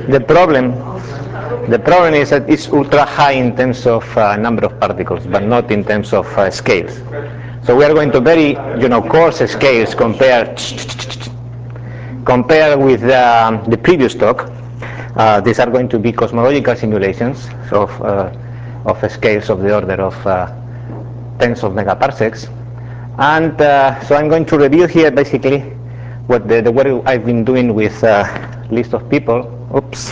the problem is that it's ultra high in terms of number of particles, but not in terms of scales. So we are going to very, coarse scales compared with the previous talk. These are going to be cosmological simulations of scales of the order of tens of megaparsecs. And so I'm going to review here basically what the work I've been doing with a list of people. Oops.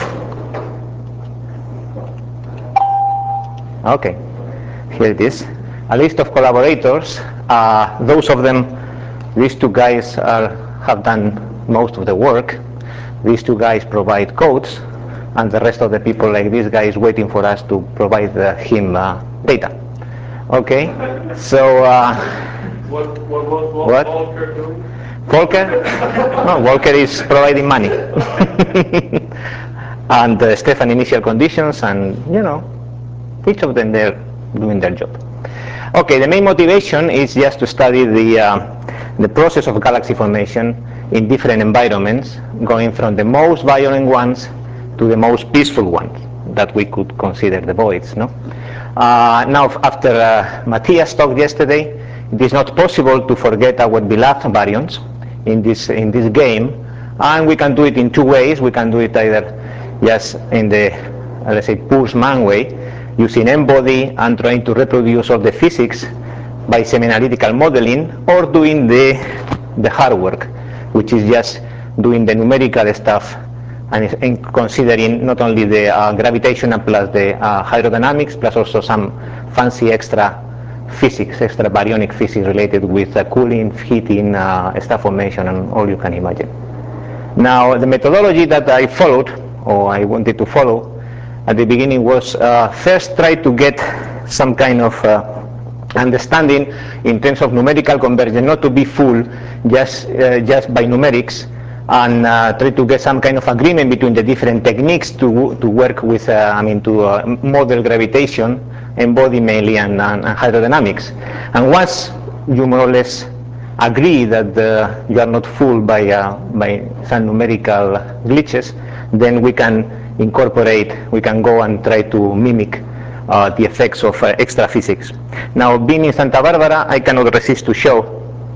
Okay, here it is. A list of collaborators. Those of them, these two guys have done most of the work. These two guys provide codes, and the rest of the people, like this guy, is waiting for us to provide him data. Okay, so what Volker doing? Volker? No, Volker is providing money. And Stefan initial conditions, and each of them they're doing their job. Okay, the main motivation is just to study the process of galaxy formation in different environments, going from the most violent ones to the most peaceful ones that we could consider the voids. No? Now, after Matthias talked yesterday, it is not possible to forget our beloved baryons in this game, and we can do it in two ways. We can do it either just in the, let's say, Pursman way, using M-body and trying to reproduce all the physics by semi-analytical modeling, or doing the hard work, which is just doing the numerical stuff and considering not only the gravitational plus the hydrodynamics, plus also some fancy extra physics, extra baryonic physics related with cooling, heating, star formation, and all you can imagine. Now, the methodology that I followed, or I wanted to follow at the beginning, was first try to get some kind of understanding in terms of numerical convergence, not to be fooled just by numerics, and try to get some kind of agreement between the different techniques to work with, to model gravitation, M-body mainly, and hydrodynamics. And once you more or less agree that you are not fooled by some numerical glitches, then we can go and try to mimic the effects of extra physics. Now, being in Santa Barbara, I cannot resist to show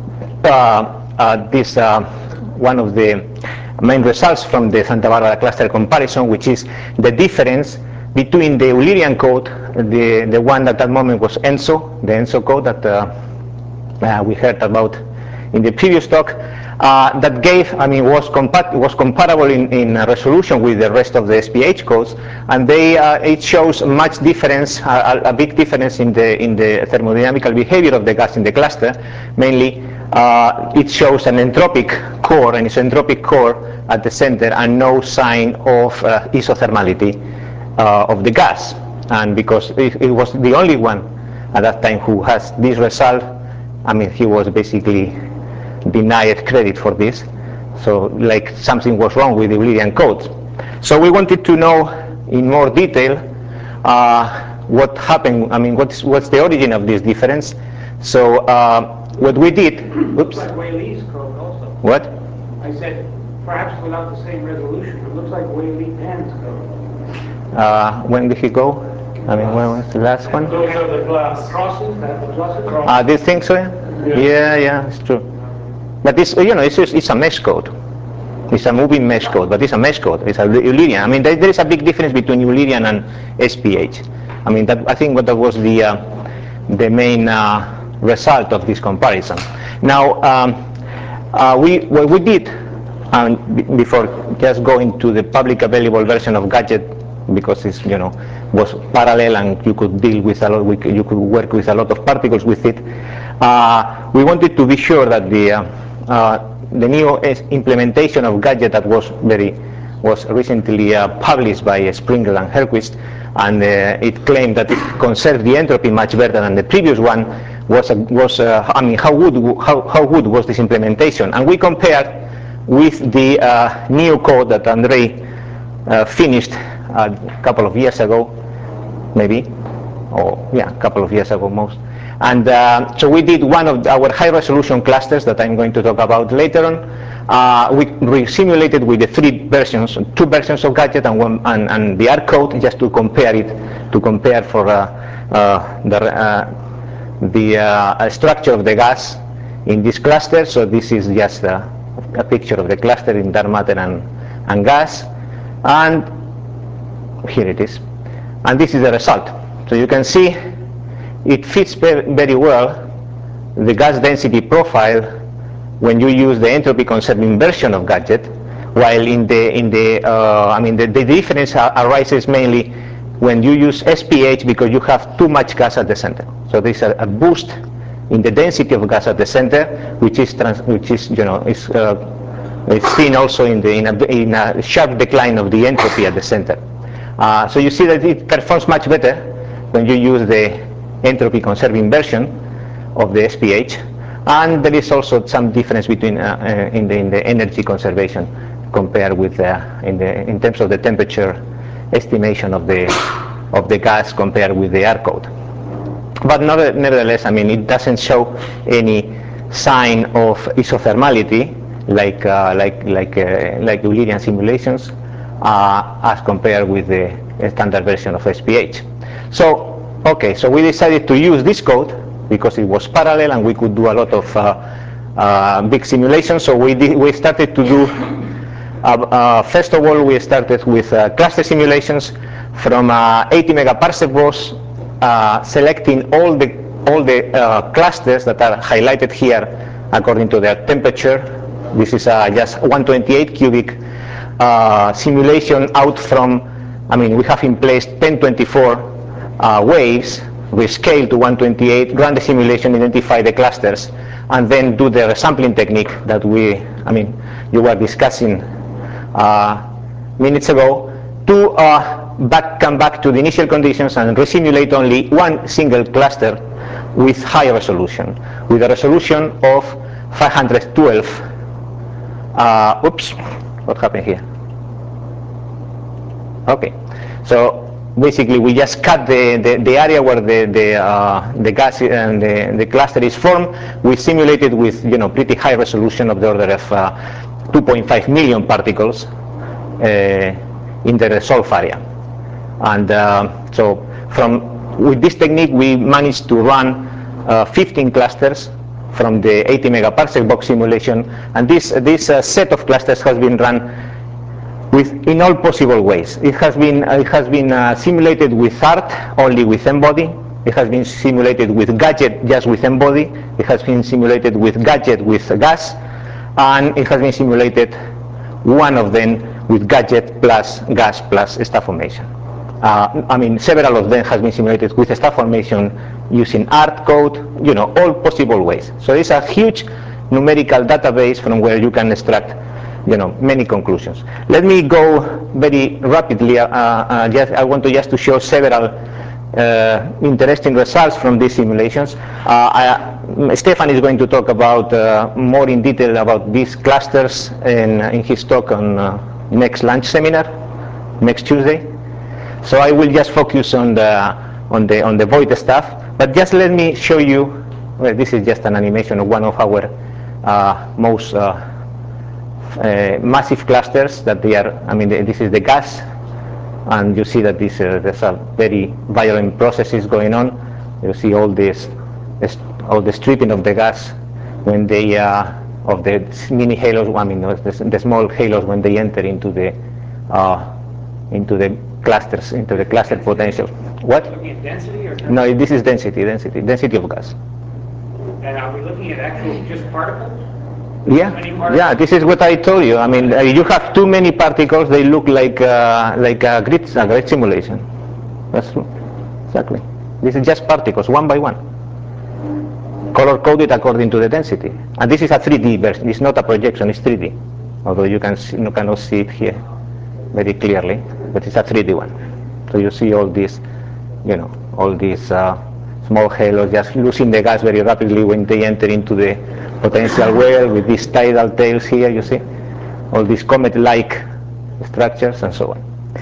this one of the main results from the Santa Barbara cluster comparison, which is the difference between the Eulerian code, the one at that moment was ENSO, the ENSO code that we heard about in the previous talk, that gave, was comparable in resolution with the rest of the SPH codes, and it shows much difference, a big difference in the thermodynamical behavior of the gas in the cluster. Mainly, it shows an entropic core, an isoentropic core at the center, and no sign of isothermality of the gas. And because it was the only one at that time who has this result, he was basically denied credit for this. So, like, something was wrong with the Eulerian codes. So we wanted to know in more detail what happened. What's the origin of this difference? So what we did. Oops. Like Wei-Li's code also. What? I said perhaps without the same resolution. It looks like Wei-Li-Pan's code. When did he go? When was the last one? Those are the glass Crosses, the pluses. This thing, so yeah, it's true. But this, it's a mesh code. It's a moving mesh code, but it's a mesh code. It's a Eulerian. There is a big difference between Eulerian and SPH. I think that was the main result of this comparison. Now, what we did, before just going to the public available version of Gadget, because it's was parallel and you could deal with a lot, you could work with a lot of particles with it. We wanted to be sure that the new implementation of Gadget that was recently published by Springer and Hellquist, and it claimed that it conserved the entropy much better than the previous one. How good was this implementation? And we compared with the new code that Andrei finished a couple of years ago, maybe, a couple of years ago most. And so we did one of our high resolution clusters that I'm going to talk about later on, We simulated with the two versions of Gadget and the R code, just to compare for the structure of the gas in this cluster. So this is just a picture of the cluster in dark matter and gas, and here it is, and this is the result. So you can see it fits very well the gas density profile when you use the entropy conserving version of Gadget, while the difference arises mainly when you use SPH, because you have too much gas at the center. So there's a boost in the density of gas at the center, which is seen also in a sharp decline of the entropy at the center. So you see that it performs much better when you use the entropy conserving version of the SPH, and there is also some difference between in the energy conservation compared with in terms of the temperature estimation of the gas compared with the R code. But nevertheless, I mean, it doesn't show any sign of isothermality like Eulerian simulations as compared with the standard version of SPH. So okay, so we decided to use this code because it was parallel and we could do a lot of big simulations. So we started to do first of all, we started with cluster simulations from 80 megaparsec bus, selecting all the clusters that are highlighted here according to their temperature. This is just 128 cubic simulation out from, I mean, we have in place 1024 waves. We scale to 128, run the simulation, identify the clusters, and then do the resampling technique that you were discussing minutes ago, to come back to the initial conditions and resimulate only one single cluster with high resolution, with a resolution of 512. Oops, what happened here? Okay, so basically we just cut the area where the gas and the cluster is formed. We simulated with pretty high resolution of the order of 2.5 million particles in the resolve area. And so with this technique we managed to run 15 clusters from the 80 megaparsec box simulation, and this set of clusters has been run in all possible ways. It has been simulated with ART, only with M-body. It has been simulated with Gadget, just with M-body. It has been simulated with Gadget with gas, and it has been simulated, one of them, with Gadget plus gas plus star formation. Several of them has been simulated with star formation using ART code, all possible ways. So it's a huge numerical database from where you can extract many conclusions. Let me go very rapidly. I want to show several interesting results from these simulations. Stefan is going to talk about more in detail about these clusters in his talk on next lunch seminar, next Tuesday. So I will just focus on the void stuff. But just let me show you. Well, this is just an animation of one of our most massive clusters that they are. This is the gas, and you see that there's a very violent processes going on. You see all the stripping of the gas when they of the mini halos. The small halos when they enter into the clusters, into the cluster potential. What? Looking at density or temperature? No, this is density of gas. And are we looking at actual just particles? Yeah, this is what I told you. You have too many particles; they look like a grid simulation. That's true. Exactly. This is just particles, one by one, color coded according to the density. And this is a 3D version. It's not a projection; it's 3D. Although you cannot see it here very clearly, but it's a 3D one. So you see all these, all these small halos just losing the gas very rapidly when they enter into the potential well, with these tidal tails here. You see all these comet-like structures and so on.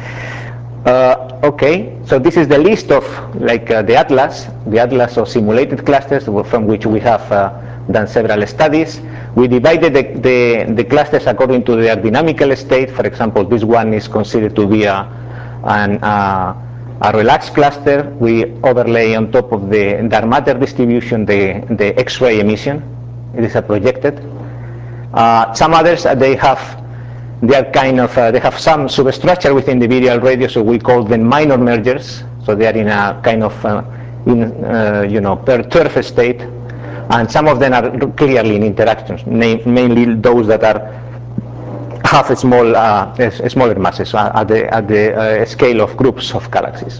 Okay, so this is the list of the atlas of simulated clusters from which we have done several studies. We divided the clusters according to their dynamical state. For example, this one is considered to be a relaxed cluster. We overlay on top of the dark matter distribution the X-ray emission. It is a projected. Some others they have some substructure within the virial radius, so we call them minor mergers. So they are in a kind of perturb state, and some of them are clearly in interactions, mainly those that have smaller masses at the scale of groups of galaxies.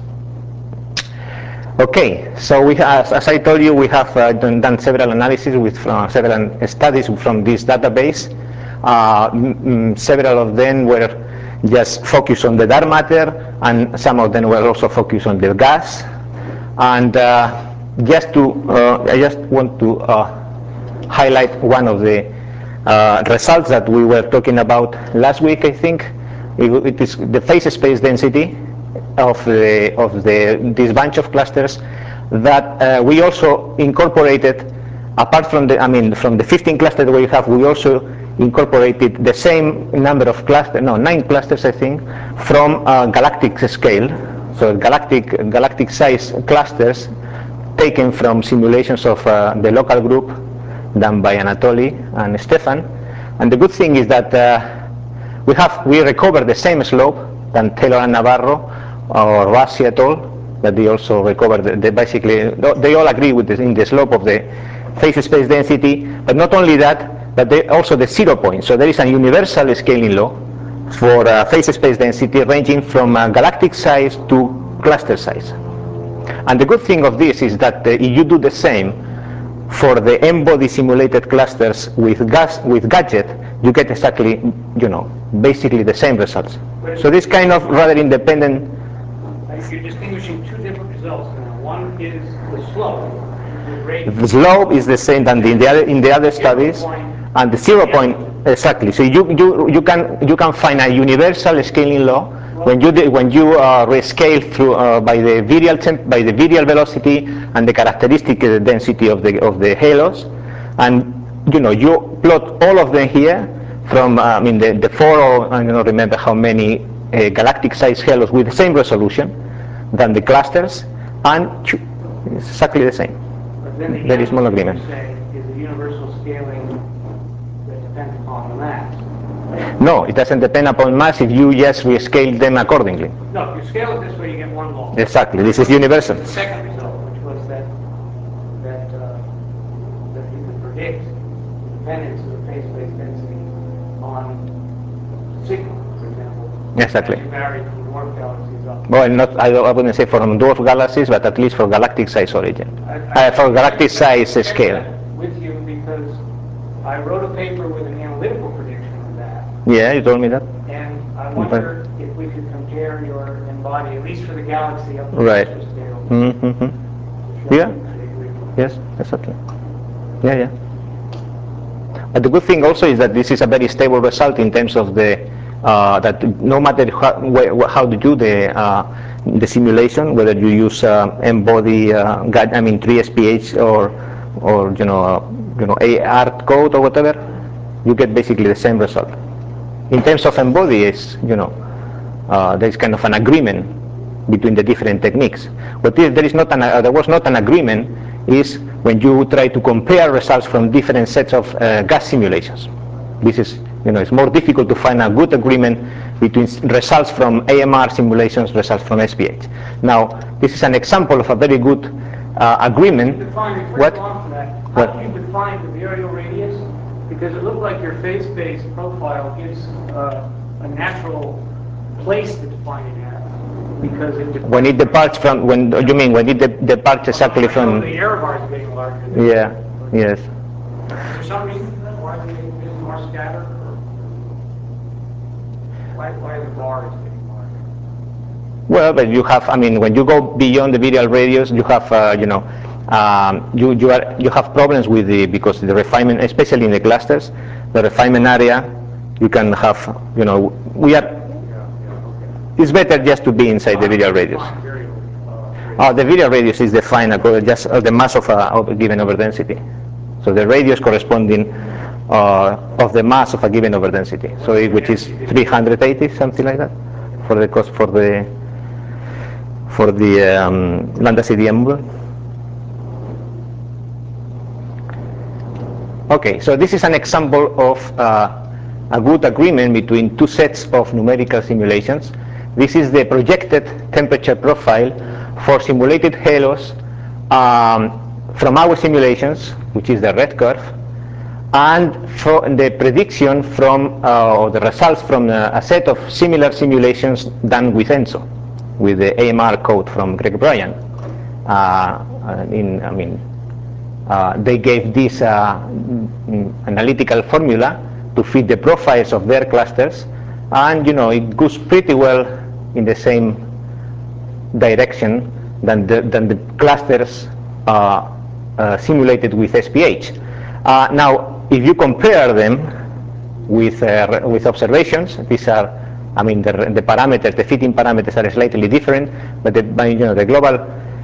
Okay, so as I told you, we have done several analyses with several studies from this database. Several of them were just focused on the dark matter, and some of them were also focused on the gas. And I just want to highlight one of the results that we were talking about last week. I think it is the phase space density of this bunch of clusters that we also incorporated. Apart from from the 15 clusters that we have, we also incorporated the same number of clusters, 9 clusters I think, from galactic scale. So galactic size clusters taken from simulations of the local group done by Anatoly and Stefan. And the good thing is that we recover the same slope than Taylor and Navarro or Rossi et al. That they also recover basically they all agree with in the slope of the phase space density. But not only that, but also the 0 point. So there is a universal scaling law for phase space density ranging from galactic size to cluster size. And the good thing of this is that if you do the same for the M-body simulated clusters with gadget, you get exactly, basically the same results. So this kind of rather independent. You're distinguishing two different results now. One is the slope. The slope is the same than in the other studies, and the 0 point exactly. So you can find a universal scaling law when you rescale through by the virial velocity and the characteristic density of the halos, and you plot all of them here from the 4 or I don't remember how many galactic size halos with the same resolution than the clusters, and it's exactly the same. There is small agreement. Is a universal scaling that depends upon the mass. No, it doesn't depend upon mass if you just rescale them accordingly. No, if you scale it this way, you get one law. Exactly, this is universal. The second result, which was that you could predict the dependence of the phase space density on sigma, for example. Exactly. As you vary from dwarf galaxies up. Well, I wouldn't say from dwarf galaxies, but at least for galactic size origin. For galactic size scale. With you because I wrote a paper with an analytical prediction of that. Yeah, you told me that. And I wonder if we could compare your M-body, at least for the galaxy up to right. the scale. Mm-hmm. Yeah. Yes, exactly. Yeah. But the good thing also is that this is a very stable result in terms of the that no matter how to do the simulation, whether you use M-body, 3SPH or AR code or whatever, you get basically the same result. In terms of M-body, there is kind of an agreement between the different techniques. But there was not an agreement is when you try to compare results from different sets of gas simulations. This is, it's more difficult to find a good agreement between results from AMR simulations, results from SPH. Now, this is an example of a very good agreement. How do you define the virial radius? Because it looked like your phase-space profile gives a natural place to define it at. Because when it departs from, when it departs exactly from. The error bar is getting larger. Yeah. Yes. Is there some reason for that? Why are they getting more scattered? Why are the bars getting larger? Well, but you have, when you go beyond the virial radius, you have, you have problems with because the refinement, especially in the clusters, the refinement area, you can have, it's better just to be inside the virial radius. The virial radius is defined according just the mass of a given overdensity. So the radius corresponding of the mass of a given overdensity. So which is 380, something like that, for the cost for the lambda CDM model. Okay, so this is an example of a good agreement between two sets of numerical simulations. This is the projected temperature profile for simulated halos from our simulations, which is the red curve, and for the prediction from or the results from a set of similar simulations done with ENSO, with the AMR code from Greg Bryan. They gave this analytical formula to fit the profiles of their clusters, and it goes pretty well in the same direction than the clusters simulated with SPH. Now, if you compare them with observations, these are, the parameters, the fitting parameters are slightly different, but the global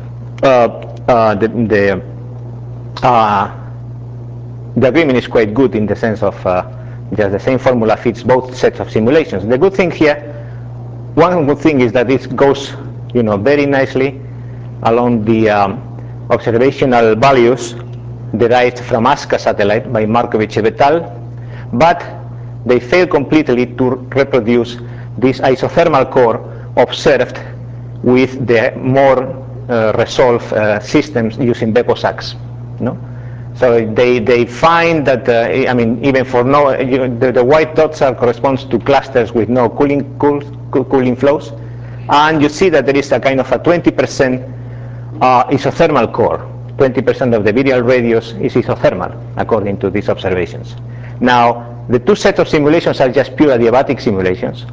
the agreement is quite good in the sense of just the same formula fits both sets of simulations. The good thing here, one good thing is that it goes, very nicely along the observational values derived from ASCA satellite by Markovich et al., but they fail completely to reproduce this isothermal core observed with the more resolved systems using BepOSAX. So they find that even for no the white dots corresponds to clusters with no cooling flows, and you see that there is a kind of a 20% isothermal core. 20% of the virial radius is isothermal according to these observations. Now the two sets of simulations are just pure adiabatic simulations.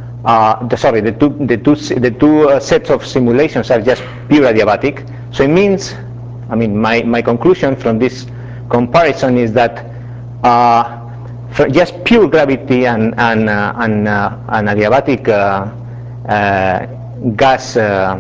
The two sets of simulations are just pure adiabatic. So it means, my conclusion from this comparison is that for just pure gravity and adiabatic gas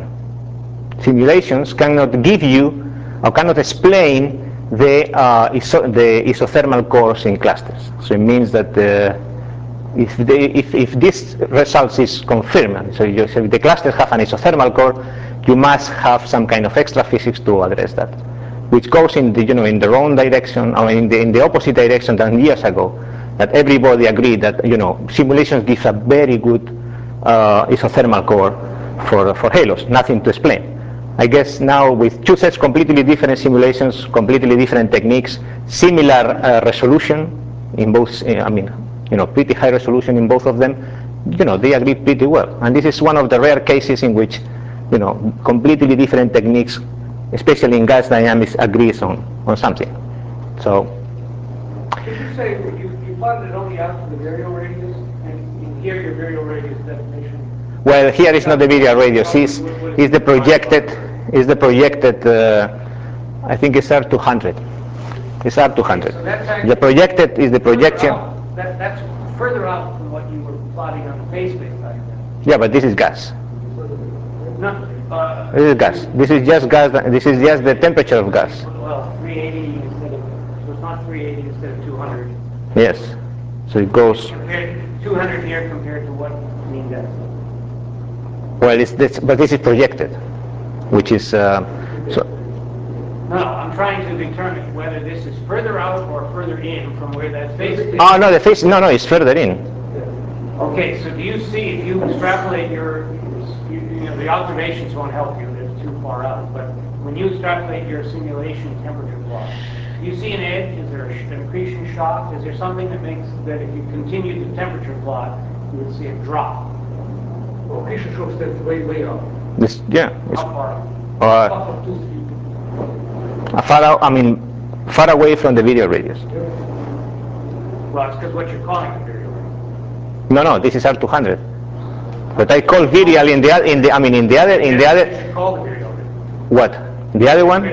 simulations cannot give you or cannot explain the isothermal cores in clusters. So it means that if this results is confirmed, so if the clusters have an isothermal core, you must have some kind of extra physics to address that, which goes in the in the wrong direction, or in the opposite direction than years ago. That everybody agreed that simulations give a very good isothermal core for halos. Nothing to explain. I guess now with two sets completely different simulations, completely different techniques, similar resolution in both. Pretty high resolution in both of them. They agree pretty well. And this is one of the rare cases in which completely different techniques, especially in gas dynamics, agrees on something. So. Did you say you plotted it only out to the virial radius, and here your virial radius definition? Well, here is not the virial radius. Is the projected? Is the projected? I think it's R200. It's R200. So the projected is the projection. That's further out from what you were plotting on the phase-space diagram. Yeah, but this is gas. No. This is gas. This is just gas. This is just the temperature of gas. Well, 380 instead of, so it's not 380 instead of 200. Yes. So it goes. Compared 200 here compared to what mean gas? Well, but this is projected, which is so. No, I'm trying to determine whether this is further out or further in from where that phase is. Oh no, the phase. No, it's further in. Okay, so do you see, if you extrapolate the observations won't help you, they're too far out, but when you extrapolate your simulation temperature plot, do you see an edge? Is there an accretion shock? Is there something that makes that if you continue the temperature plot, you would see a drop? Well, accretion shock steps way out. This, yeah. How far out? Far away from the virial radius. Well, it's because what you're calling a virial radius. No, this is R200. But I call virial in the other. You call the virial radius. What? The other one?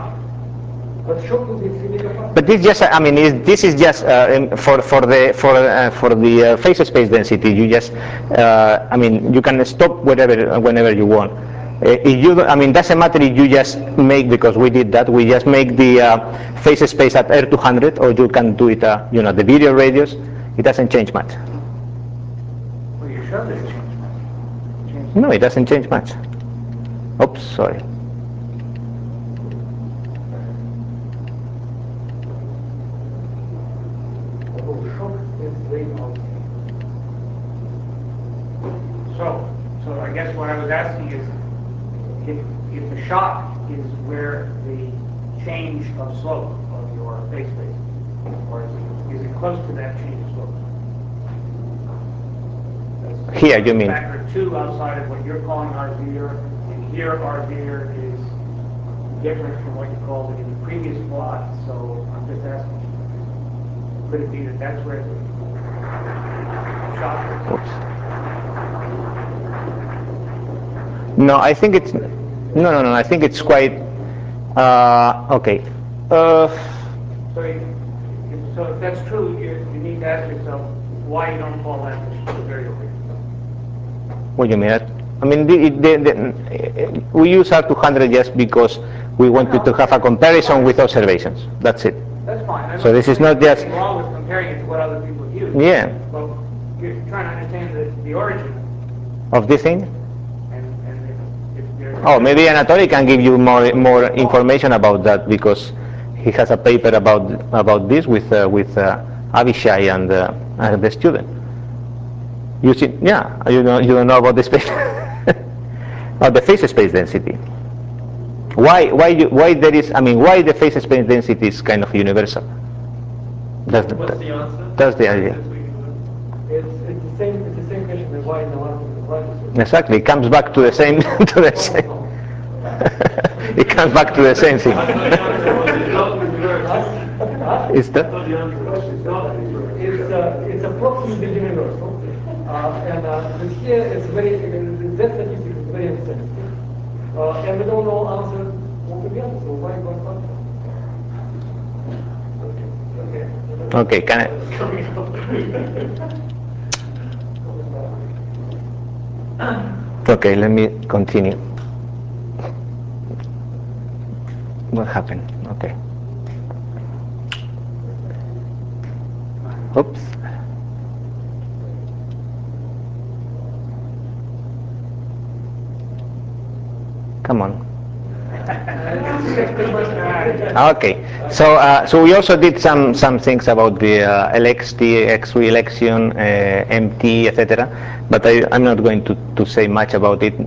But this just, this is just for the phase space density. You just, you can stop whenever you want. If you, I mean, doesn't matter if you just make, because we did that, we just make the phase space at R200, or you can do it, you know, the video radius. It doesn't change much. Well, you showed it changed much. No, it doesn't change much. Oops, sorry. So I guess what I was asking is, if the shock is where the change of slope of your phase space, or is it close to that change of slope? Here, you mean? Factor 2 outside of what you're calling R0, and here R0 is different from what you called it in the previous plot. So I'm just asking, could it be that that's where the shock is? Oops. No, I think it's no. I think it's quite okay. So if that's true, you need to ask yourself why you don't call that the variable radius. What do you mean? I mean, we use R200 just because we wanted to have a comparison with observations. That's it. That's fine. So this is not just wrong with comparing it to what other people use. Yeah. Well, you're trying to understand the origin of this thing. Oh, maybe Anatoly can give you more information about that, because he has a paper about this with Avishai and the student. You see, yeah, you don't know about the space, about the phase space density. Why there is? I mean, why the phase space density is kind of universal? What's the answer? That's the idea. It's the same question as why in the one. Exactly, it comes back to the same to the same. It comes back to the same thing. Is that? It's approximately universal, and but here it's very that statistic is very insensitive, and we don't know answer altogether. So why go on? Okay, can I? Okay, let me continue. What happened? Okay. Oops. Come on. Okay. So we also did some things about the LXT, X3 election, MT, etc. But I'm not going to say much about it.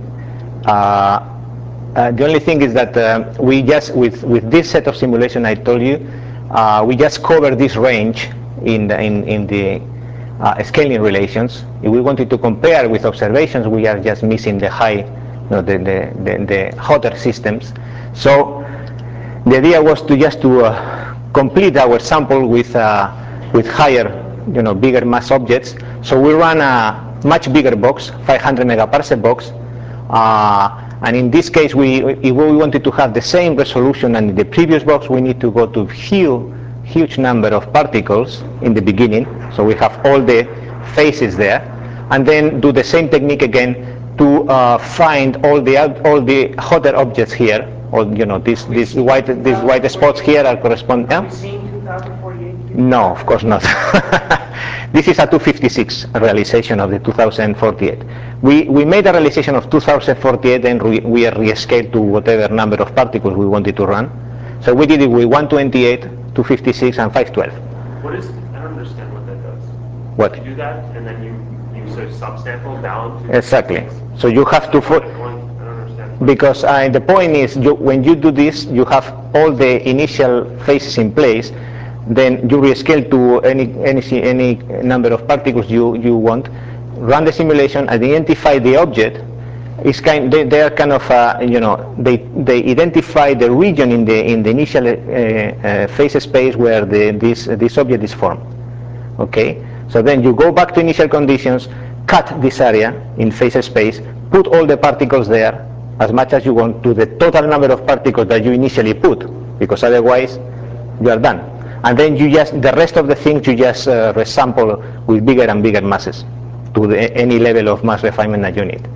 The only thing is that we just with this set of simulation I told you, we just cover this range in the scaling relations. If we wanted to compare with observations, we are just missing the high, the hotter systems. So the idea was to complete our sample with higher, bigger mass objects. So we ran a much bigger box, 500 megaparsec box. And in this case, if we wanted to have the same resolution and in the previous box, we need to go to huge number of particles in the beginning. So we have all the phases there, and then do the same technique again to find all the hotter objects here. Or these white spots here are correspond. Have you seen 2048? No, of course not. This is a 256 realization of the 2048. We made a realization of 2048 and we rescaled to whatever number of particles we wanted to run. So we did it with 128, 256, and 512. What is? I don't understand what that does. What? You do that and then you sort of subsample down to Exactly. So you have to. Because the point is, when you do this, you have all the initial phases in place. Then you rescale to any number of particles you want. Run the simulation, identify the object. They are kind of they identify the region in the initial phase space where this object is formed. Okay. So then you go back to initial conditions, cut this area in phase space, put all the particles there as much as you want to the total number of particles that you initially put, because otherwise you are done. And then the rest of the things you just resample with bigger and bigger masses to any level of mass refinement that you need.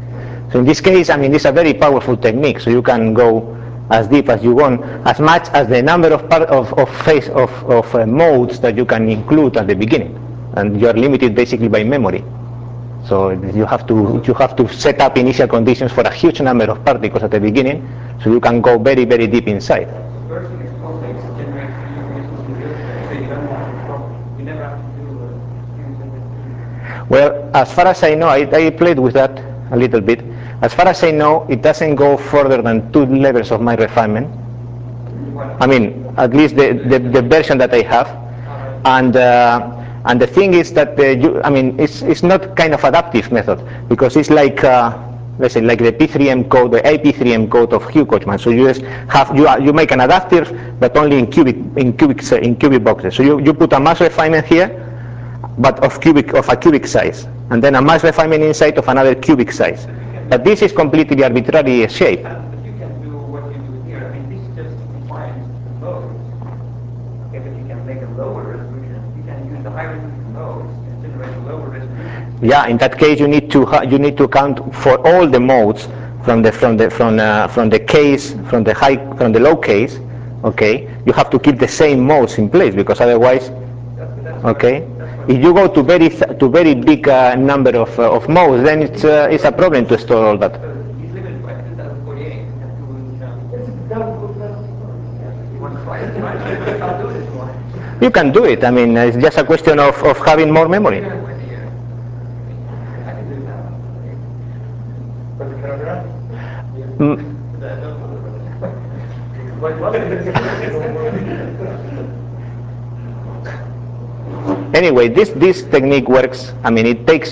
So in this case, I mean, it's a very powerful technique. So you can go as deep as you want, as much as the number of modes that you can include at the beginning, and you are limited basically by memory. So you have to set up initial conditions for a huge number of particles at the beginning, so you can go very, very deep inside. Well, as far as I know, I played with that a little bit. As far as I know, it doesn't go further than 2 levels of my refinement. I mean, at least the version that I have. And the thing is that it's not kind of adaptive method, because it's like let's say like the P3M code, the AP3M code of Hugh Kochman. So you just have you make an adaptive, but only in cubic boxes. So you put a mass refinement here, but of a cubic size, and then a mass refinement inside of another cubic size. But this is completely arbitrary shape. But you can do what you do here. I mean, this just defines the modes. Okay, but you can make a lower resolution. You can use the high resolution modes and generate a lower resolution. Yeah, in that case, you need to account for all the modes from the low case. Okay, you have to keep the same modes in place, because otherwise, okay. If you go to very big number of modes, then it's a problem to store all that. He's limited by 2048. You want to try it? I'll do this one. You can do it. I mean, it's just a question of having more memory. I can do that. But the paragraph? Anyway, this technique works. I mean, it takes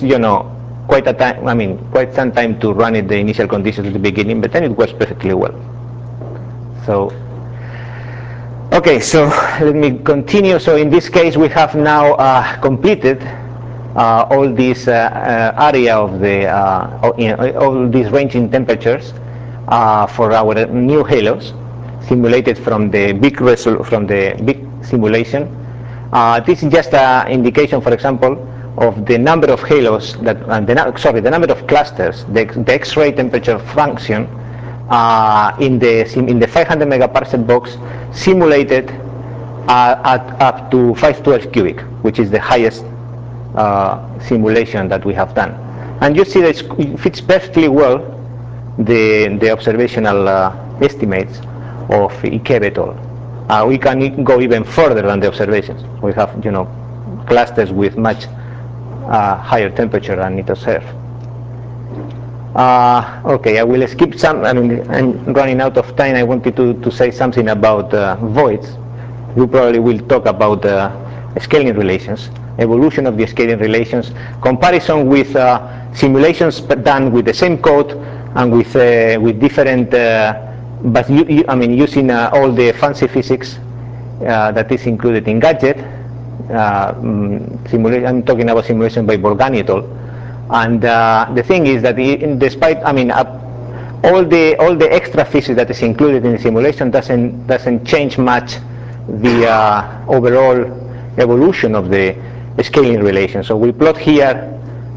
quite some time to run it, the initial conditions at the beginning, but then it works perfectly well. So okay, so let me continue. So in this case, we have now completed all this area of the all these ranging temperatures for our new halos, simulated from the big simulation. This is just an indication, for example, of the number of halos that the number of clusters, the X-ray temperature function in the 500 megaparsec box simulated at up to 512 cubic, which is the highest simulation that we have done. And you see that it fits perfectly well the observational estimates of Ikebe et al. We can go even further than the observations. We have, clusters with much higher temperature than it observed. Okay, I will skip some. I mean, I'm running out of time. I wanted to say something about voids. We probably will talk about scaling relations, evolution of the scaling relations, comparison with simulations done with the same code and with different. But using all the fancy physics that is included in Gadget. I'm talking about simulation by Borgani et al. And the thing is that despite, all the extra physics that is included in the simulation doesn't change much the overall evolution of the scaling relation. So we plot here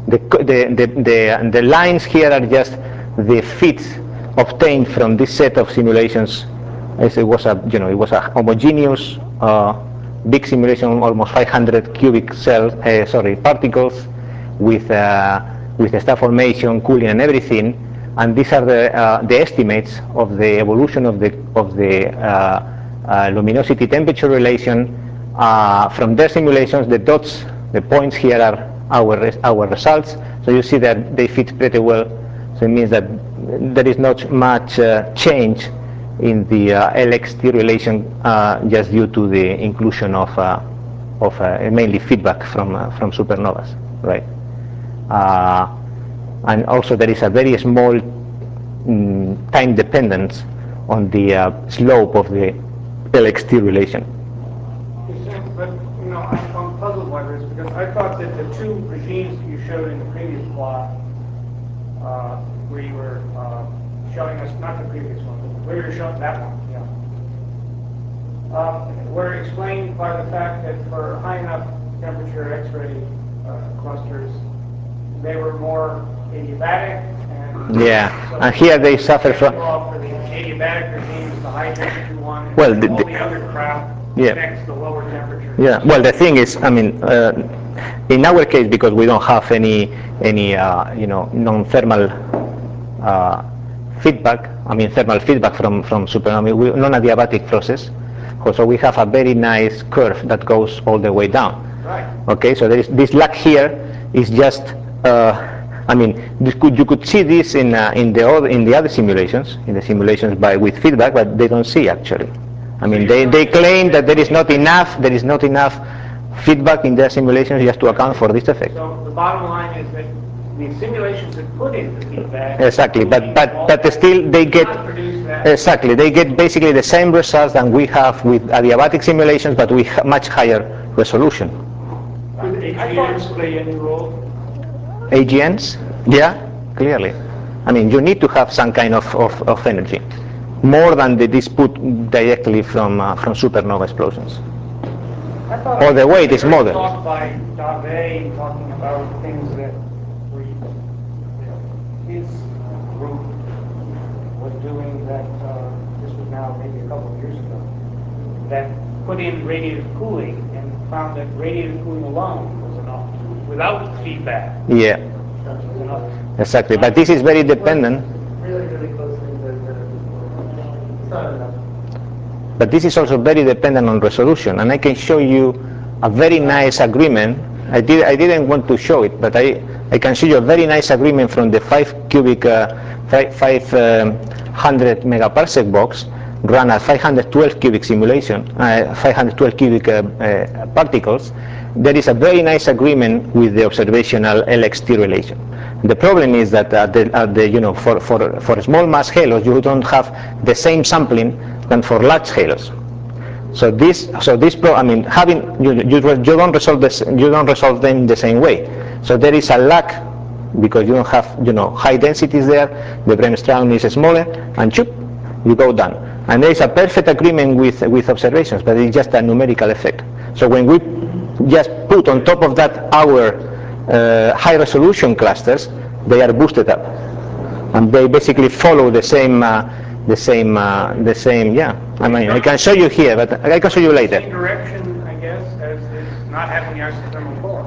the lines here are just the fits obtained from this set of simulations. As it was a homogeneous big simulation, almost 500 cubic particles with star formation, cooling, and everything. And these are the estimates of the evolution of the luminosity temperature relation from their simulations. The dots, the points here are our results. So you see that they fit pretty well. So it means that there is not much change in the LXT relation just due to the inclusion of mainly feedback from supernovas, right? And also there is a very small time dependence on the slope of the LXT relation. But I'm puzzled by this, because I thought that the two regimes that you showed in the previous plot, where you were showing us, not the previous one, but where you were showing that one, were explained by the fact that for high enough temperature X-ray clusters, they were more adiabatic and Yeah, and here they suffer from. Well, for the adiabatic regimes, the high temperature one, Well, and the- all the- the other crap Yeah. affects the lower temperature. Yeah, well, the thing is, I mean, in our case, because we don't have any non-thermal feedback, I mean, thermal feedback from supernova, non-adiabatic process, so we have a very nice curve that goes all the way down. Right. Okay, so there is this lag here is just, I mean, you could see this in the other simulations, with feedback, but they don't see actually. I mean, they claim that there is not enough feedback in their simulations just to account for this effect. So the bottom line is that the simulations that put in the feedback. Exactly, but still they get cannot produce that. exactly they get basically the same results than we have with adiabatic simulations, but with much higher resolution. Could AGNs play any role? AGNs, yeah, clearly. I mean, you need to have some kind of energy, more than this put directly from supernova explosions. I thought Or the way it is I heard modeled. talk by Dave talking about things that were his group was doing that, this was now maybe a couple of years ago, that put in radiative cooling and found that radiative cooling alone was enough, without feedback. Yeah, Was enough. exactly. But this is very dependent. Really, really closely to it's not enough. But this is also very dependent on resolution, and I can show you a very nice agreement. I didn't want to show it, but I can show you a very nice agreement from the 500 megaparsec box run at 512 cubic simulation, 512 cubic particles. There is a very nice agreement with the observational LXT relation. The problem is that for small mass halos you don't have the same sampling than for large halos. So I mean, having you don't resolve this, you don't resolve them the same way. So there is a lag because you don't have high densities there. The Bremsstrahlung is smaller, and choop, you go down. And there is a perfect agreement with observations, but it's just a numerical effect. So when we just put on top of that our high resolution clusters, they are boosted up, and they basically follow the same. Yeah. I mean, I can show you here, but I can show you later. Same direction, I guess, as is not having the isothermal core.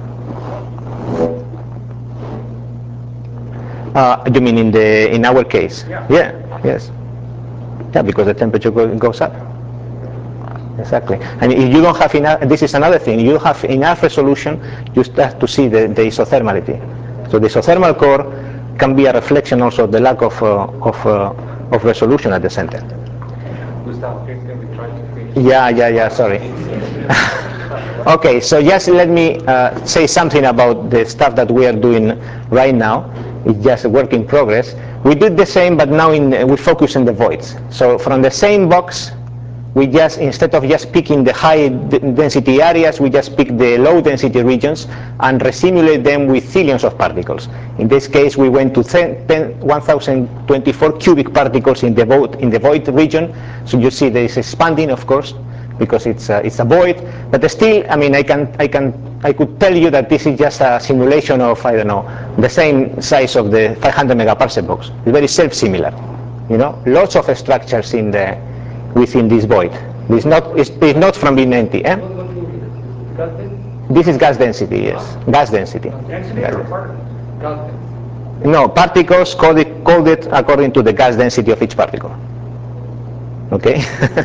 You mean in our case? Yeah. Yeah. Yes. Yeah, because the temperature goes up. Exactly. And if you don't have enough, this is another thing. You don't have enough resolution. You start to see the isothermality. So the isothermal core can be a reflection also of the lack of resolution at the center. Gustavo, can we try to finish? Yeah. Sorry. Okay, so just let me say something about the stuff that we are doing right now. It's just a work in progress. We did the same, but now we focus on the voids. So from the same box, we just, instead of just picking the high density areas, we just pick the low density regions and resimulate them with zillions of particles. In this case, we went to 1024 cubic particles in the void region. So you see there is expanding, of course, because it's a void. But still, I mean, I could tell you that this is just a simulation of, I don't know, the same size of the 500 megaparsec box. It's very self-similar. Lots of structures within this void. It's not from being empty. Eh? This is gas density, yes. Gas density. Density or particles? No, particles coded according to the gas density of each particle. Okay?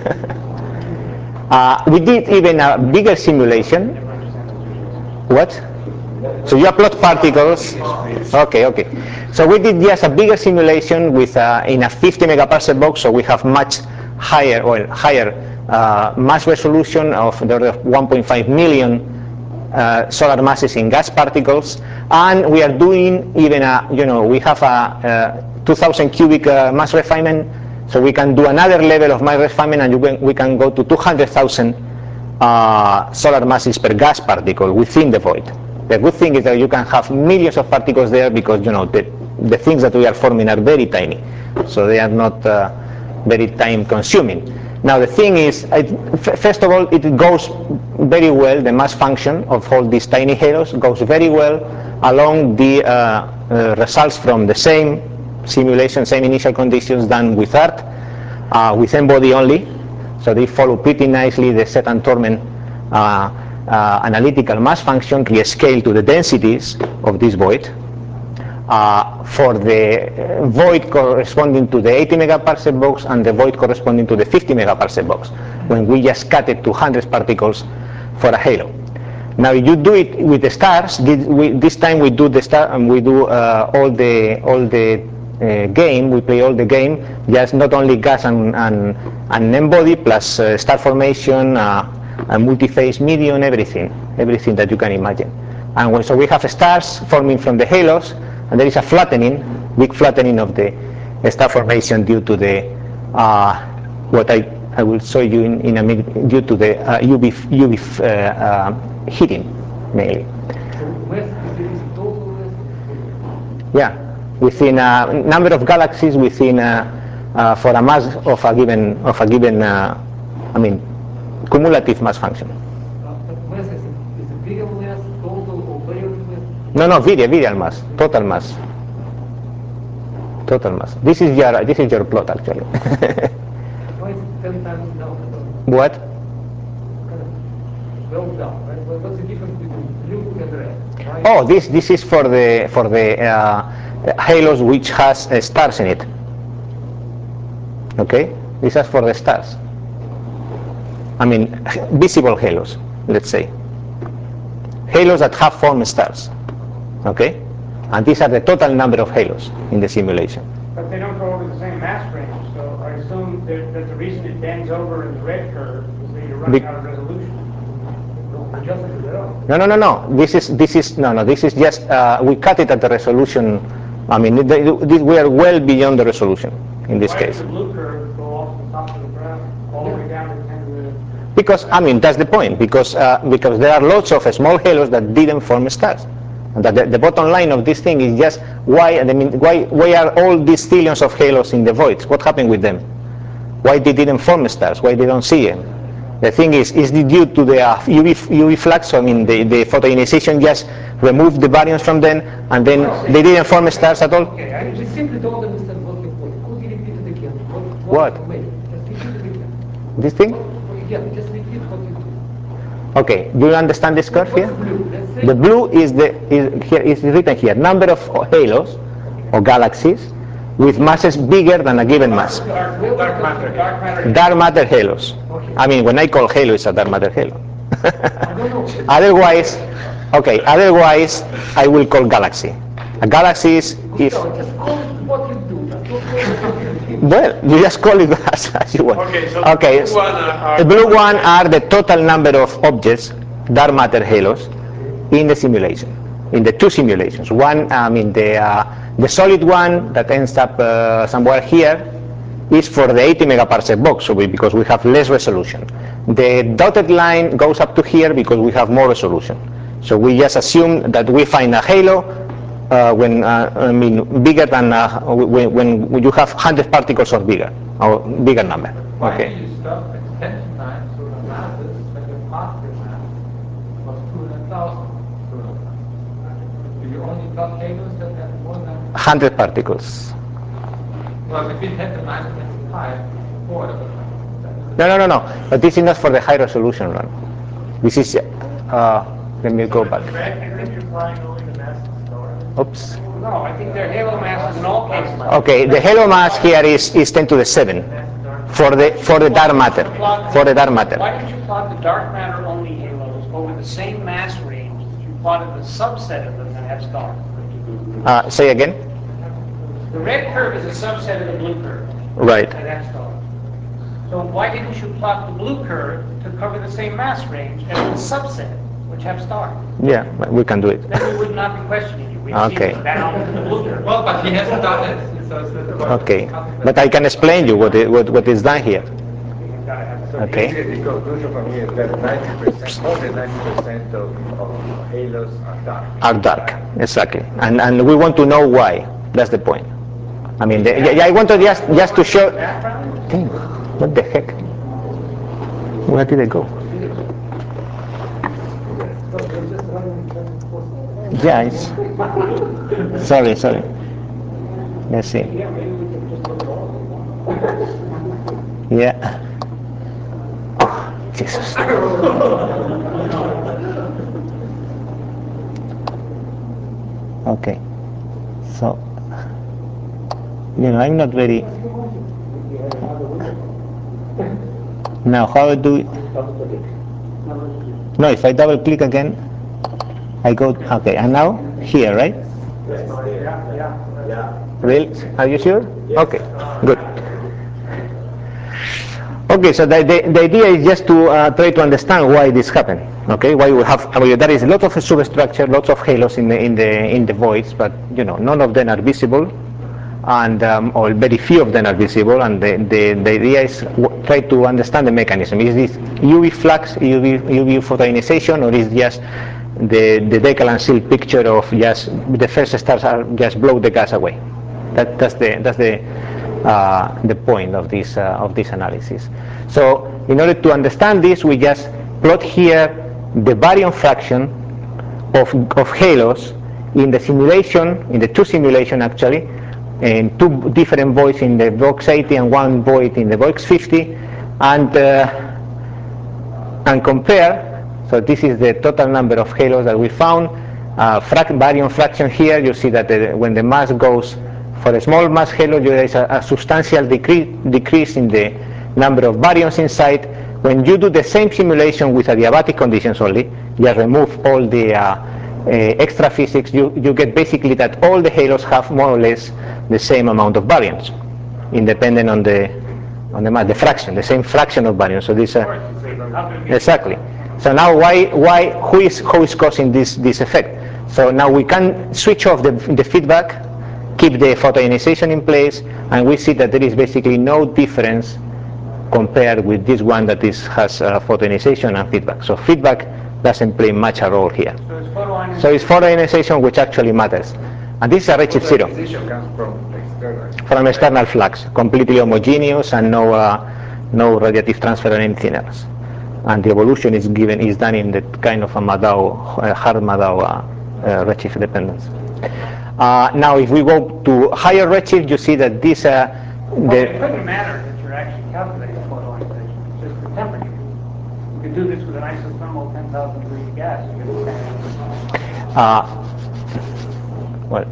We did even a bigger simulation. What? So you plot particles. Okay. So we did just a bigger simulation with in a 50 megaparsec box, so we have much higher mass resolution of the order of 1.5 million solar masses in gas particles, and we are doing even we have a 2,000 cubic mass refinement, so we can do another level of mass refinement, and we can go to 200,000 solar masses per gas particle within the void. The good thing is that you can have millions of particles there because the things that we are forming are very tiny, so they are not very time consuming. Now the thing is, first of all, it goes very well, the mass function of all these tiny halos goes very well along the results from the same simulation, same initial conditions done with ART, with n-body only. So they follow pretty nicely the set and torment analytical mass function rescaled to the densities of this void. For the void corresponding to the 80 megaparsec box and the void corresponding to the 50 megaparsec box, when we just cut it to 100 particles for a halo. Now you do it with the stars. This time we do the star and we do all the game. We play all the game, just not only gas and n-body plus star formation, a multi-phase medium, everything that you can imagine. And so we have stars forming from the halos, and there is a flattening, big flattening of the star formation due to the what I will show you in a minute, due to the UV heating mainly. Yeah, within a number of galaxies within for a mass of a given I mean cumulative mass function. No, virial mass, total mass. This is your plot actually. Why is it 10 times down? What? Well down, right? What's the difference between blue and red? Oh, this is for the halos which has stars in it. Okay, this is for the stars. I mean visible halos, let's say. Halos that have formed stars. Okay, and these are the total number of halos in the simulation. But they don't go over the same mass range, so I assume that the reason it bends over in the red curve is that you're running out of resolution. No. This is just we cut it at the resolution. I mean, we are well beyond the resolution in this case. Why does the blue curve go off the top of the graph all the way down to 10 to the... Because I mean that's the point. Because there are lots of small halos that didn't form stars. And the bottom line of this thing is just why are all these trillions of halos in the voids? What happened with them? Why they didn't form stars? Why they don't see them? The thing is due to the UV flux. I mean, the photoionization just removed the baryons from them, and then they didn't form stars at all. Okay, I just simply don't understand what your point. Could you repeat it again? What? Just repeat it again. This thing? Again, just repeat what you do. Okay. Do you understand this curve here? The blue is written here. Number of halos or galaxies with masses bigger than a given mass. Dark matter halos. I mean, when I call halo, it's a dark matter halo. Otherwise, I will call galaxy. A galaxy is if. Just call it what you do. Well, you just call it as you want. Okay, so the blue one are the total number of objects, dark matter halos, in the simulation, in the two simulations. One, I mean, the solid one that ends up somewhere here is for the 80 megaparsec box, so because we have less resolution. The dotted line goes up to here because we have more resolution. So we just assume that we find a halo when bigger than when you have 100 particles or bigger number. Why Okay. do you stop at 10 times solar masses when the particle mass was 200,000 solar masses? Do you only plot halos that have more than 100 particles. Well, between 10 to 9 to 25, 4 of them. No. But this is not for the high resolution one. This is. Let me go back. Oops. No, I think their halo masses in all cases. Okay, the halo mass here is 10 to the 7 for the dark matter. For the dark matter. Why didn't you plot the dark matter only halos over the same mass range that you plotted the subset of them that have stars? Say again. The red curve is a subset of the blue curve. Right. That have stars. So why didn't you plot the blue curve to cover the same mass range as the subset, which have stars? Yeah, we can do it. Then we would not be questioning you. We'd Okay. see it down to the blue curve. Well, but he hasn't done it. So it's not Okay, but I can explain you what is done here. Okay. The conclusion for me is that 90%, more than 90% of halos are dark. Exactly, and we want to know why. That's the point. I mean, I want to just to show. Damn, what the heck? Where did it go? Yeah, it's, sorry. Let's see. Yeah, maybe we can just look at all of them. Yeah. Oh, Jesus. Okay. So, I'm not very. Now, how do we? No, if I double click again, I go. Okay, and now here, right? Yeah. Really? Are you sure? Okay, good. Okay, so the idea is just to try to understand why this happened. Okay, why we have there is a lot of substructure, lots of halos in the voids, but none of them are visible, and or very few of them are visible. And the idea is try to understand the mechanism. Is this UV flux, UV photoionization, or is just the Dekel and Seal picture of just the first stars are just blow the gas away? That's the point of this analysis. So in order to understand this, we just plot here the baryon fraction of halos in the simulation, in the two simulation actually, and two different voids in the Vox 80 and one void in the Vox 50, and compare. So this is the total number of halos that we found. Baryon fraction here, you see that when the mass goes for a small mass halo, there is a substantial decrease in the number of baryons inside. When you do the same simulation with adiabatic conditions only, you remove all the extra physics, you get basically that all the halos have more or less the same amount of baryons, independent on the mass, the fraction, the same fraction of baryons. So this exactly. So now who is causing this effect? So now we can switch off the feedback, keep the photoionization in place, and we see that there is basically no difference compared with this one that has photoionization and feedback. So feedback doesn't play much a role here. So it's photoionization which actually matters. And this is a redshift 0. Photoionization comes from external flux, completely homogeneous and no radiative transfer or anything else. And the evolution is done in the kind of a hard Madao redshift dependence. Now, if we go to higher redshift, you see that this. It couldn't matter that you're actually calculating photoionization. It's just the temperature. You could do this with an isothermal 10,000 degree gas. You get the same. What?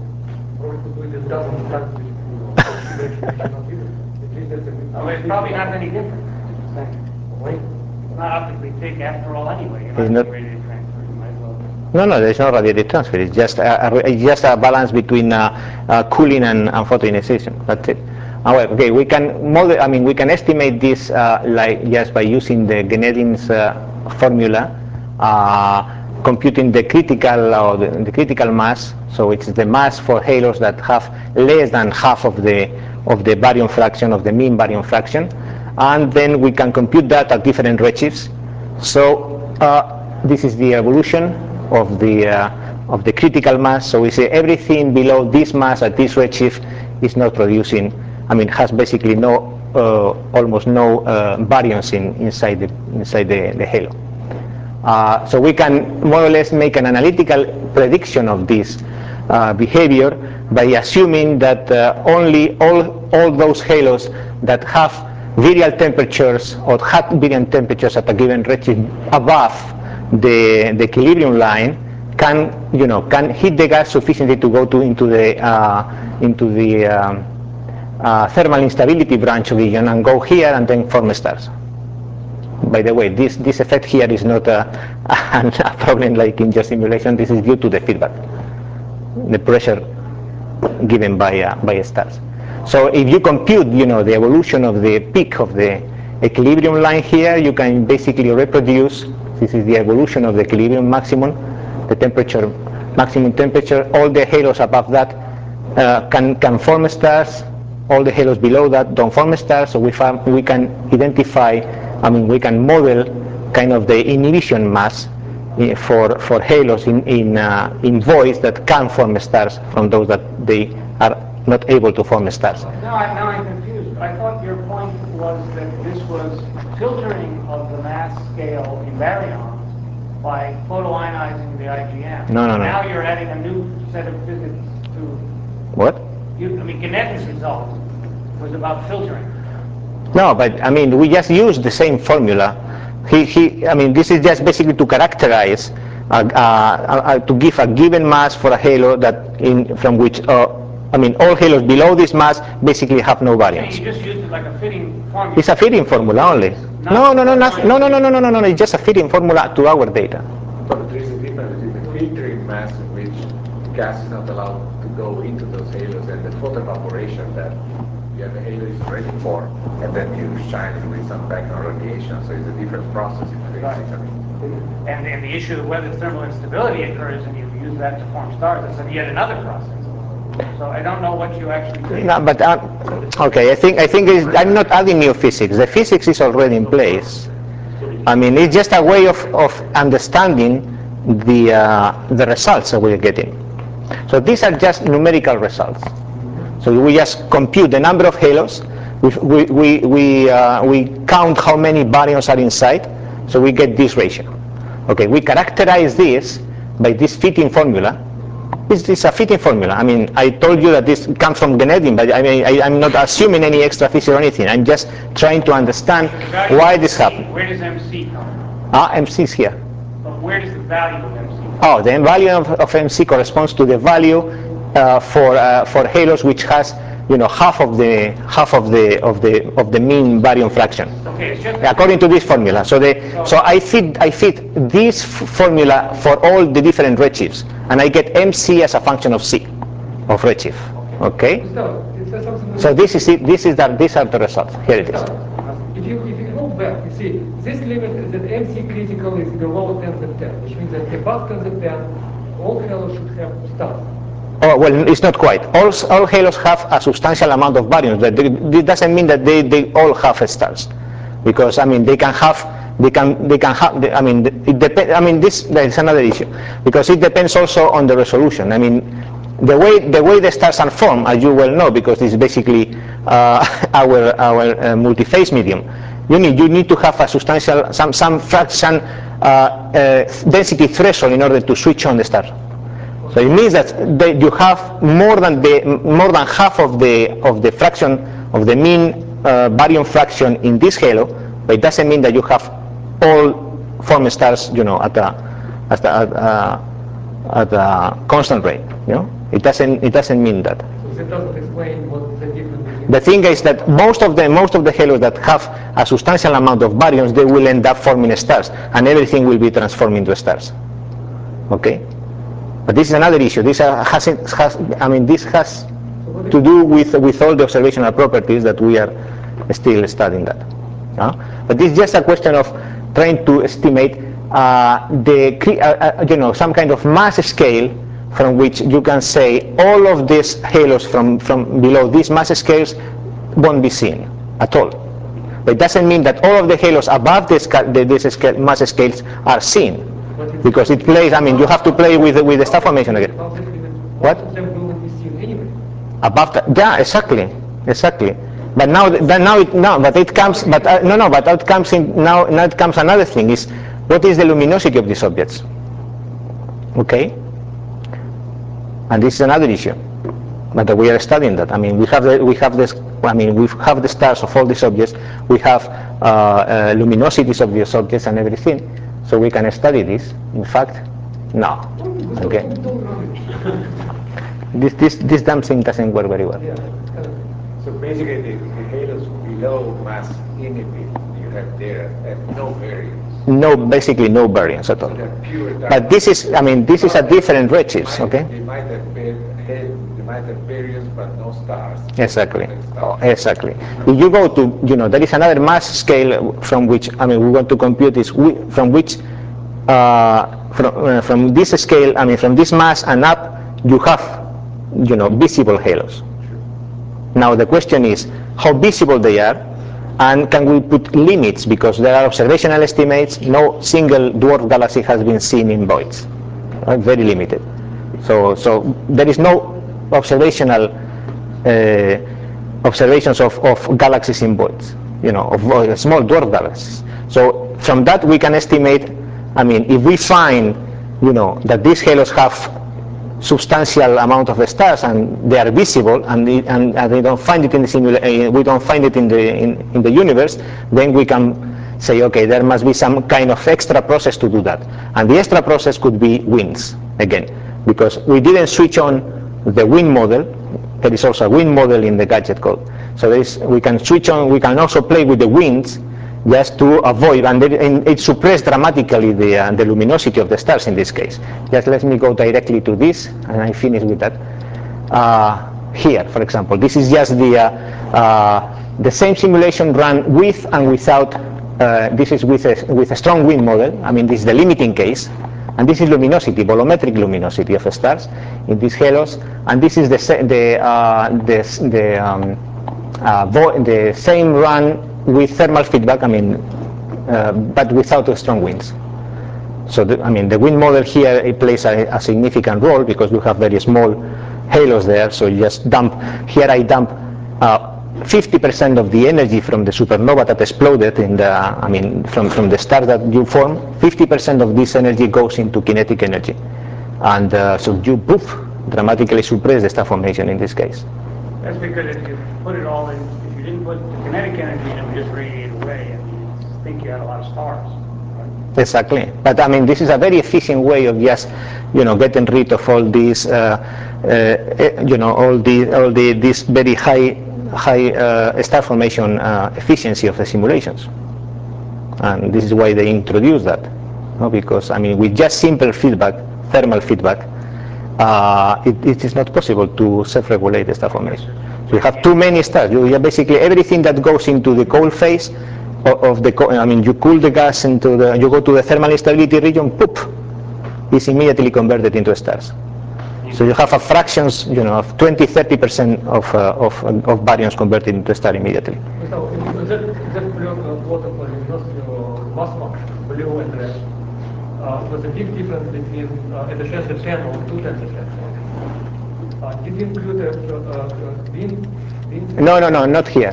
It's probably not any different. It's not optically thick after all anyway. It's not. Radiative transfer. You might as well. No, there's no radiative transfer. It's just a balance between cooling and photoionization. That's it. However, okay, we can model. I mean, we can estimate this like just by using the Gnedin's formula, computing the critical or the critical mass. So it's the mass for halos that have less than half of the baryon fraction, of the mean baryon fraction, and then we can compute that at different redshifts. So this is the evolution of the critical mass. So we say everything below this mass at this redshift is not producing. I mean, has basically almost no baryons inside the halo. So we can more or less make an analytical prediction of this behavior by assuming that only all those halos that have virial temperatures or had virial temperatures at a given redshift above the equilibrium line can hit the gas sufficiently to go into the thermal instability branch region and go here and then form stars. By the way, this effect here is not a problem like in your simulation. This is due to the feedback, the pressure given by stars. So if you compute, the evolution of the peak of the equilibrium line here, you can basically reproduce. This is the evolution of the equilibrium maximum, the temperature, maximum temperature. All the halos above that can form stars. All the halos below that don't form stars. So we can identify. I mean, we can model kind of the inhibition mass for halos in voids that can form stars from those that they are not able to form stars. Now I'm confused. I thought your point was that this was filtering of the mass scale in baryons by photoionizing the IgM. No. Now you're adding a new set of physics to... What? I mean, Gnettin's result was about filtering. No, but I mean, we just use the same formula. I mean, this is just basically to characterize, to give a given mass for a halo from which, I mean, all halos below this mass basically have no variance. You just used it like a fitting formula. It's a fitting formula only. No, it's just a fitting formula to our data. But there is a difference between the filtering mass in which gas is not allowed to go into those halos and the photoevaporation that you have a halo is ready for, and then you shine it with some background radiation. So it's a different process in physics. Right. And the issue of whether thermal instability occurs and you use that to form stars, that's yet another process. So I don't know what you actually do. No, but okay, I think I'm not adding new physics. The physics is already in place. I mean, it's just a way of understanding the results that we're getting. So these are just numerical results. So we just compute the number of halos. We count how many baryons are inside. So we get this ratio. Okay, we characterize this by this fitting formula. This is a fitting formula. I mean, I told you that this comes from Gnettin, but I mean, I'm not assuming any extra physics or anything. I'm just trying to understand why this happened. Where does MC come from? MC is here. But where does the value of MC come from? Oh, the value of MC corresponds to the value for halos which has, you know, half of the mean baryon fraction. Okay, it's just According to this formula. So I fit this formula for all the different redshifts, and I get MC as a function of C, of redshift. Okay. So this is it. These are the results. Here it is. If you go back, you see this limit is that MC critical is below 10 to 10, which means that above 10 to 10, all halos should have stars. Oh, well, it's not quite. All halos have a substantial amount of baryons. This doesn't mean that they all have stars, because I mean they can have. I mean, it depends. I mean, this is another issue, because it depends also on the resolution. I mean, the way the stars are formed, as you well know, because it's basically our multi-phase medium. You need to have a substantial some fraction density threshold in order to switch on the star. So it means that you have more than half of the fraction of the mean baryon fraction in this halo, but it doesn't mean that you have all formed stars, you know, at a constant rate. You know, it doesn't mean that. So that doesn't explain what the difference. The thing is that most of the halos that have a substantial amount of baryons, they will end up forming stars, and everything will be transformed into stars. Okay. But this is another issue. This has to do with all the observational properties that we are still studying that. But this is just a question of trying to estimate you know, some kind of mass scale from which you can say all of these halos from below these mass scales won't be seen at all. But it doesn't mean that all of the halos above this mass scales are seen. Because it plays, I mean, you have to play with the star formation again. What? Above that, yeah, exactly. But but it comes another thing is, what is the luminosity of these objects? Okay. And this is another issue. But we are studying that. I mean, we have the stars of all these objects. We have luminosities of these objects and everything. So we can study this. In fact, no. Okay. This damn thing doesn't work very well. So basically, the halos below mass inhibit you have there have no variance. No, basically no variance at all. They're pure dark. But this is a different redshift. Okay. They might have variance, but no stars. Exactly. Exactly. If you go to, you know, there is another mass scale from which, I mean, we want to compute this, from which, from this scale, I mean, from this mass and up, you have, you know, visible halos. Now the question is how visible they are, and can we put limits, because there are observational estimates. No single dwarf galaxy has been seen in voids. Right? Very limited. So there is no observational observations of galaxies in voids, you know, of small dwarf galaxies. So from that we can estimate I mean, if we find, that these halos have substantial amount of stars and they are visible and they don't find it in the we don't find it in the universe, then we can say, okay, there must be some kind of extra process to do that. And the extra process could be winds, again, because we didn't switch on the wind model. There is also a wind model in the gadget code. So we can switch on, we can also play with the winds just to avoid, and it suppressed dramatically the luminosity of the stars in this case. Just let me go directly to this, and I finish with that. Here, for example, this is just the same simulation run with and without. This is with a strong wind model. I mean, this is the limiting case, and this is luminosity, volumetric luminosity of stars in these halos, and this is the same run with thermal feedback. I mean, but without the strong winds. So the wind model here, it plays a significant role because you have very small halos there. So you just dump. Here I dump 50% of the energy from the supernova that exploded in from the star that you form. 50% of this energy goes into kinetic energy, and so you dramatically suppress the star formation in this case. That's because if you put it all in, if you didn't put the kinetic energy in, it would just radiate away, and you think you had a lot of stars. Right? Exactly. But I mean, this is a very efficient way of just, getting rid of all these, this very high star formation efficiency of the simulations. And this is why they introduced that, because I mean, with just simple feedback, thermal feedback, it is not possible to self-regulate the star formation. So you have too many stars. You basically everything that goes into the cold phase of the. You cool the gas you go to the thermal instability region. Poof, is immediately converted into stars. So you have a fractions, of 20-30% of baryons converted into star immediately. So that plot of luminosity or mass function, blue and red, was a big difference between at the tensor 10 or 2 tensor 10. Did you include wind? No, not here.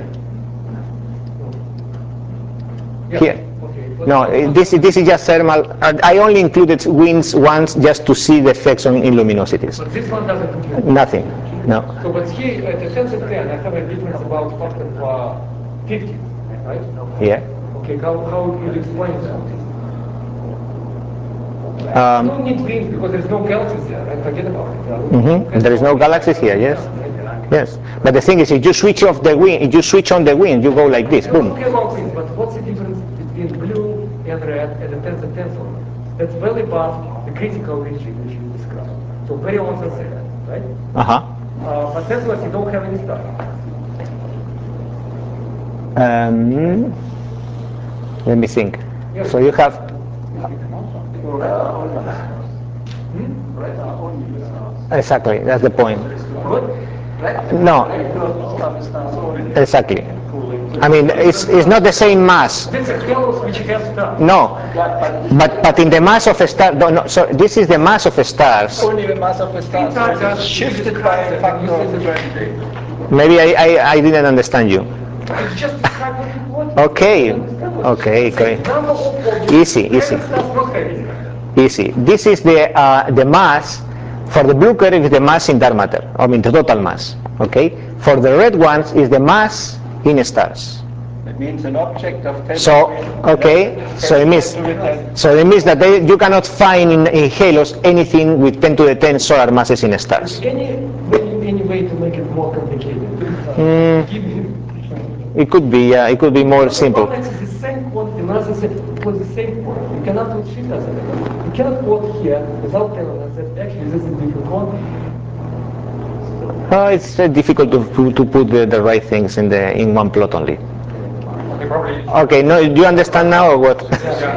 Yeah. Here. Okay. No, this is just thermal. I only included winds once just to see the effects in luminosities. But this one doesn't include Nothing. No. So, but here at the tensor 10, I have a difference about factor 50, right? Yeah. Okay, how would you explain that? No need winds because there's no galaxies there, right? Forget about it. There is no galaxies here, yes. Yes. But the thing is, if you switch off the wind, if you switch on the wind, you go like this, boom. Okay about winds, but what's the difference between blue and red and the tensor tensor? That's well above the critical region which you described. So very also say that, right? But tensors you don't have any stuff. Let me think. So you have. Exactly, that's the point. No, exactly. I mean, it's not the same mass. That's a halos which have stuff. No, but in the mass of a star. No, so this is the mass of stars. Only the mass of the stars is shifted by a factor of 20. Maybe I didn't understand you. It's just describe what you want. Okay. Easy. This is the mass. For the blue curve is the mass in dark matter. I mean the total mass. Okay. For the red ones is the mass in stars. It means an object of 10. So it means that you cannot find in halos anything with 10 to the 10 solar masses in stars. Any way to make it more complicated? It could be, it could be more simple. It's the same quantity, mass is the same quantity. You cannot do treat us. You cannot plot here without telling us that actually this is different quantity. It's difficult to put the right things in one plot only. Okay, no, do you understand now or what?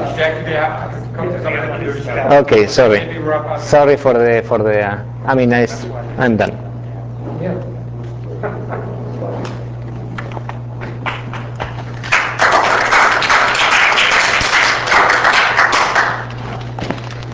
Okay, sorry. Sorry for the. I mean, I'm done. Yeah.